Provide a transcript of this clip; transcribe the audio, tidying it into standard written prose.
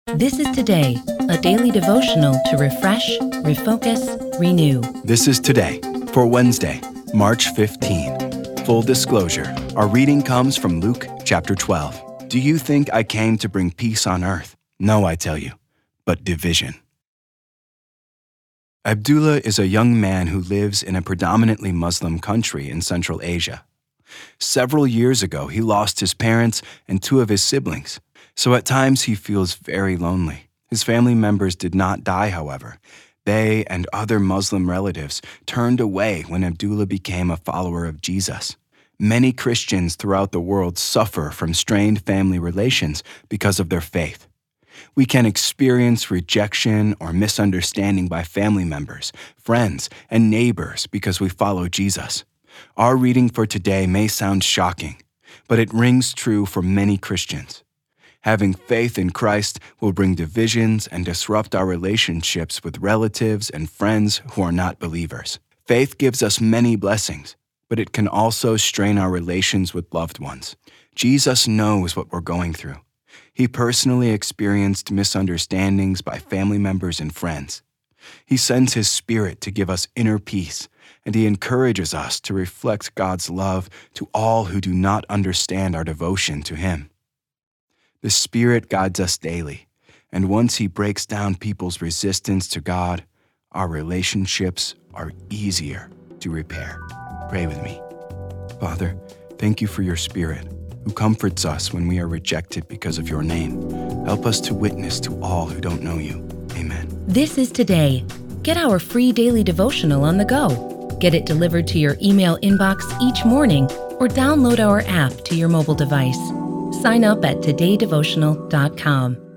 This is Today, a daily devotional to refresh, refocus, renew. This is Today for Wednesday, March 15. Full disclosure, our reading comes from Luke chapter 12. Do you think I came to bring peace on earth? No, I tell you, but division. Abdullah is a young man who lives in a predominantly Muslim country in Central Asia. Several years ago, he lost his parents and two of his siblings, so at times he feels very lonely. His family members did not die, however. They and other Muslim relatives turned away when Abdullah became a follower of Jesus. Many Christians throughout the world suffer from strained family relations because of their faith. We can experience rejection or misunderstanding by family members, friends, and neighbors because we follow Jesus. Our reading for today may sound shocking, but it rings true for many Christians. Having faith in Christ will bring divisions and disrupt our relationships with relatives and friends who are not believers. Faith gives us many blessings, but it can also strain our relations with loved ones. Jesus knows what we're going through. He personally experienced misunderstandings by family members and friends. He sends His Spirit to give us inner peace, and He encourages us to reflect God's love to all who do not understand our devotion to Him. The Spirit guides us daily, and once He breaks down people's resistance to God, our relationships are easier to repair. Pray with me. Father, thank You for Your Spirit, who comforts us when we are rejected because of Your name. Help us to witness to all who don't know You. Amen. This is Today. Get our free daily devotional on the go. Get it delivered to your email inbox each morning or download our app to your mobile device. Sign up at todaydevotional.com.